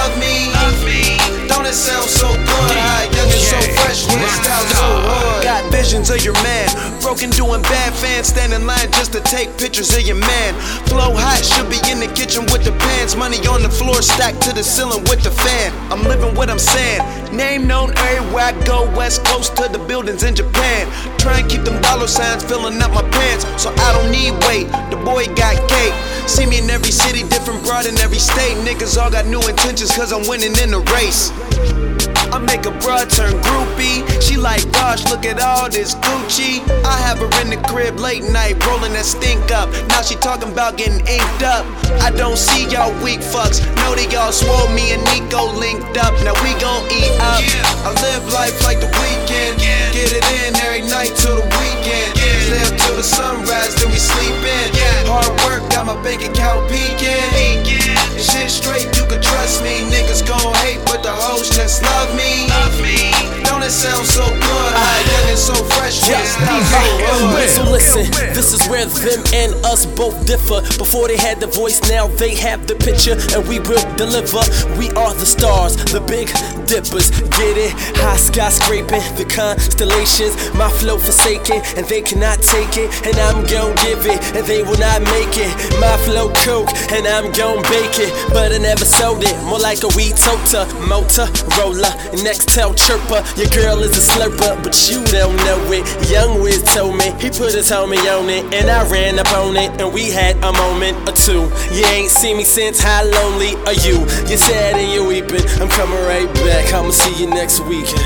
love me. Don't it sound so good? How young and so fresh with his style so hard. Got visions of your man, broken doing bad, fans stand in line just to take pictures of your man. Flow hot, should be in the kitchen with the pans. Money on the floor, stacked to the ceiling with the fan. I'm living what I'm saying. Name known everywhere I go, West Coast to the buildings in Japan. Try and keep them dollar signs filling up my pants, so I don't need weight. The boy got cake. See me in every city, different broad in every state. Niggas all got new intentions cause I'm winning in the race. I make a broad turn groupie. She like, gosh, look at all this Gucci. I have her in the crib late night, rolling that stink up. Now she talking about getting inked up. I don't see y'all weak fucks. Know that y'all swore me and Nico linked up. Now we gon' eat up. I live life like the weekend. Get it in every night till the weekend. Stay up till the sunrise, then we sleep in. Hard work, got my bank account peaking. Shit straight, you can trust me. Niggas gon' hate, but the hoes just love me. Don't it sound so good? Young and so fresh, So listen, this is where them and us both differ. Before they had the voice, now they have the picture, and we will deliver. We are the stars, the big dippers. Get it? High skyscraping, the constellations. My flow forsaken, and they cannot take it. And I'm gon' give it, and they will not make it. My flow coke, and I'm gon' bake it. But I never sold it, more like a weed toter. Motorola, Nextel chirper. Your girl is a slurper, but you don't know it. Young Wiz told me, he put his homie on it, and I ran up on it, and we had a moment or two. You ain't seen me since, how lonely are you? You're sad and you're weeping, I'm coming right back, I'ma see you next weekend.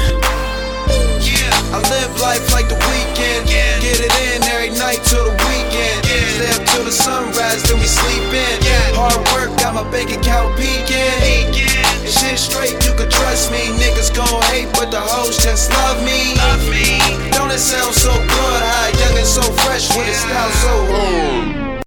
I live life like the weekend. Get it in every night till the weekend. Stay up till the sunrise, then we sleep in. Hard work, got my bank account peaking. Shit straight, you can trust me. Niggas gon' hate, but the hoes just love me. Don't it sound so good? How young and so fresh with his style so